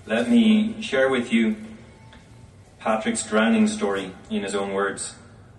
Let me share with you Patrick's drowning story in his own words.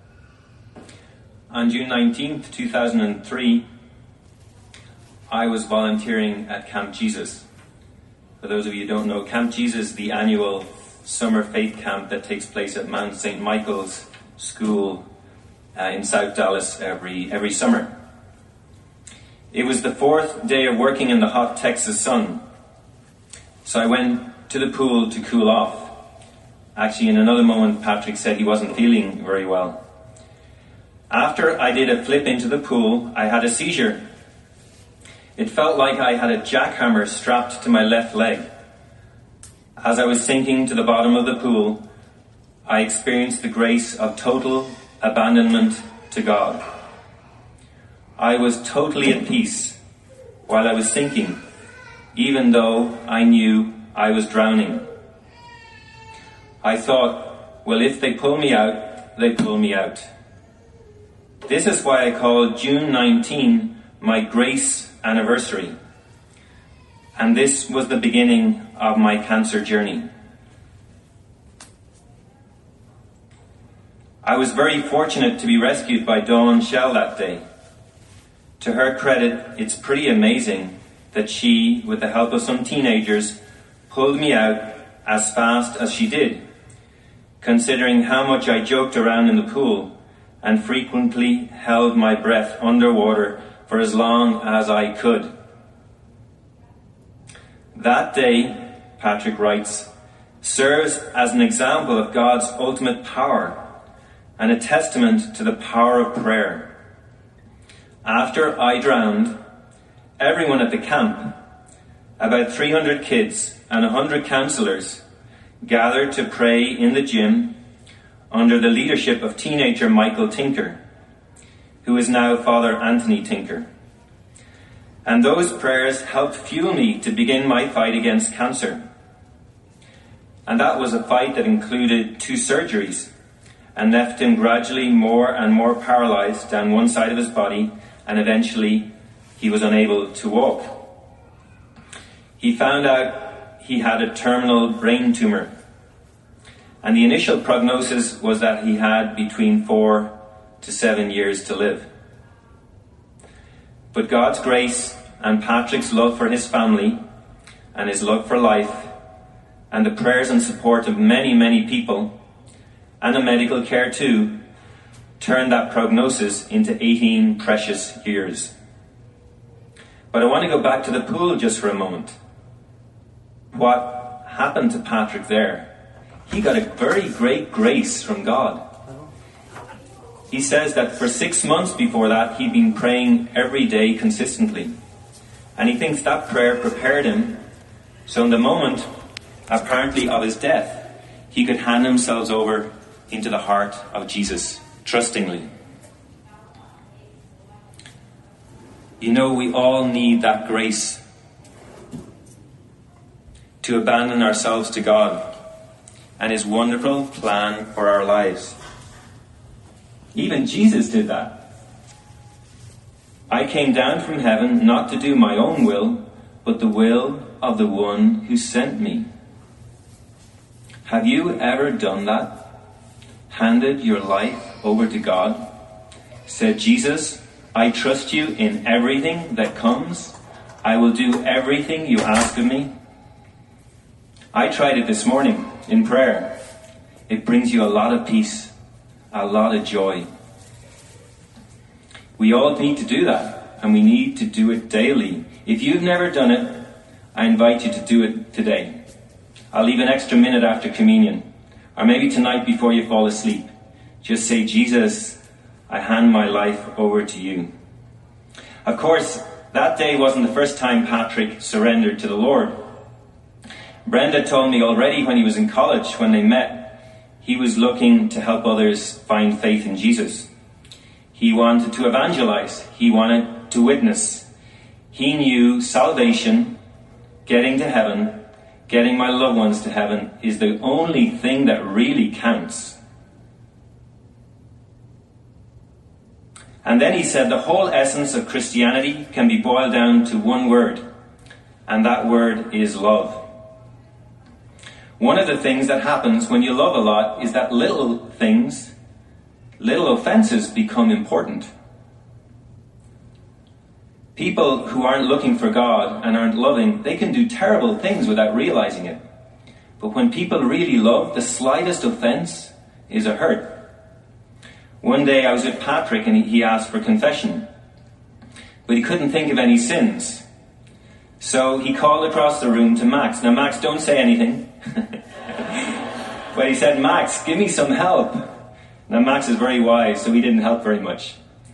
On June 19th, 2003, I was volunteering at Camp Jesus. For those of you who don't know, Camp Jesus is the annual summer faith camp that takes place at Mount St. Michael's School in South Dallas every summer. It was the fourth day of working in the hot Texas sun, so I went to the pool to cool off. Actually, in another moment, Patrick said he wasn't feeling very well. After I did a flip into the pool, I had a seizure. It felt like I had a jackhammer strapped to my left leg. As I was sinking to the bottom of the pool, I experienced the grace of total abandonment to God. I was totally at peace while I was sinking, even though I knew I was drowning. I thought, well, if they pull me out, they pull me out. This is why I call June 19 my grace anniversary. And this was the beginning of my cancer journey. I was very fortunate to be rescued by Dawn Shell that day. To her credit, it's pretty amazing that she, with the help of some teenagers, pulled me out as fast as she did, considering how much I joked around in the pool and frequently held my breath underwater for as long as I could. That day, Patrick writes, serves as an example of God's ultimate power and a testament to the power of prayer. After I drowned, everyone at the camp, about 300 kids and 100 counselors, gathered to pray in the gym under the leadership of teenager Michael Tinker, who is now Father Anthony Tinker. And those prayers helped fuel me to begin my fight against cancer. And that was a fight that included 2 surgeries and left him gradually more and more paralyzed down one side of his body, and eventually he was unable to walk. He found out he had a terminal brain tumor, and the initial prognosis was that he had between 4 to 7 years to live. But God's grace and Patrick's love for his family and his love for life and the prayers and support of many, many people and the medical care too turned that prognosis into 18 precious years. But I want to go back to the pool just for a moment. What happened to Patrick there? He got a very great grace from God. He says that for 6 months before that, he'd been praying every day consistently. And he thinks that prayer prepared him, so in the moment, apparently, of his death, he could hand himself over into the heart of Jesus, trustingly. You know, we all need that grace to abandon ourselves to God and His wonderful plan for our lives. Even Jesus did that. I came down from heaven not to do my own will, but the will of the one who sent me. Have you ever done that? Handed your life over to God? Said, Jesus, I trust you in everything that comes. I will do everything you ask of me. I tried it this morning in prayer. It brings you a lot of peace, a lot of joy. We all need to do that, and we need to do it daily. If you've never done it, I invite you to do it today. I'll leave an extra minute after communion, or maybe tonight before you fall asleep. Just say, Jesus, I hand my life over to you. Of course, that day wasn't the first time Patrick surrendered to the Lord. Brenda told me already when he was in college, when they met, he was looking to help others find faith in Jesus. He wanted to evangelize. He wanted to witness. He knew salvation, getting to heaven, getting my loved ones to heaven, is the only thing that really counts. And then he said the whole essence of Christianity can be boiled down to one word, and that word is love. One of the things that happens when you love a lot is that little things, little offenses become important. People who aren't looking for God and aren't loving, they can do terrible things without realizing it. But when people really love, the slightest offense is a hurt. One day I was with Patrick and he asked for confession, but he couldn't think of any sins. So he called across the room to Max. Now, Max, don't say anything. But he said, Max, give me some help. Now, Max is very wise, so he didn't help very much.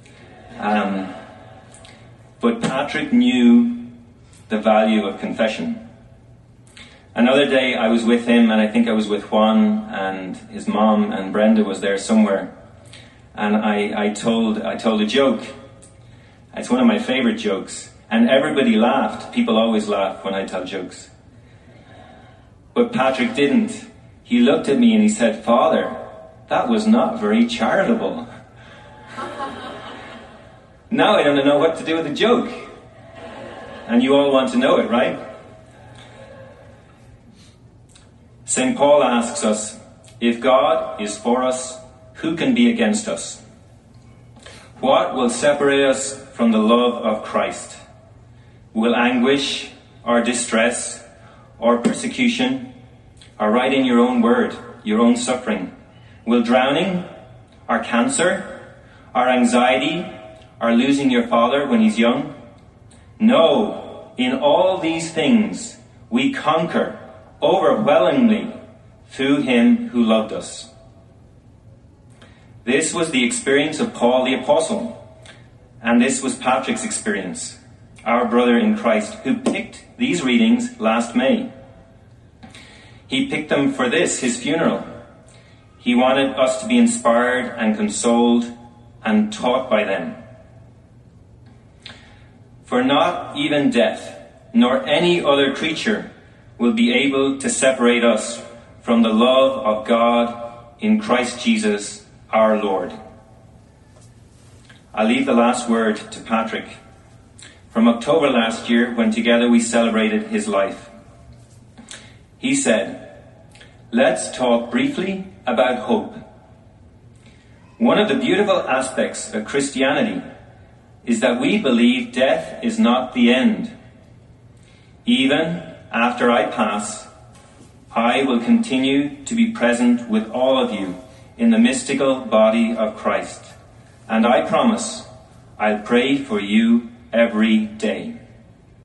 But Patrick knew the value of confession. Another day I was with him, and I think I was with Juan and his mom, and Brenda was there somewhere. And I told a joke. It's one of my favorite jokes. And everybody laughed. People always laugh when I tell jokes. But Patrick didn't. He looked at me and he said, Father, that was not very charitable. Now I don't know what to do with the joke. And you all want to know it, right? St. Paul asks us, if God is for us, who can be against us? What will separate us from the love of Christ? Will anguish or distress or persecution, or write in your own word, your own suffering? Will drowning or cancer or anxiety or losing your father when he's young? No, in all these things we conquer overwhelmingly through him who loved us. This was the experience of Paul the Apostle, and this was Patrick's experience, our brother in Christ, who picked these readings last May. He picked them for this, his funeral. He wanted us to be inspired and consoled and taught by them. For not even death, nor any other creature, will be able to separate us from the love of God in Christ Jesus our Lord. I'll leave the last word to Patrick. From October last year, when together we celebrated his life. He said, let's talk briefly about hope. One of the beautiful aspects of Christianity is that we believe death is not the end. Even after I pass, I will continue to be present with all of you in the mystical body of Christ. And I promise I'll pray for you every day.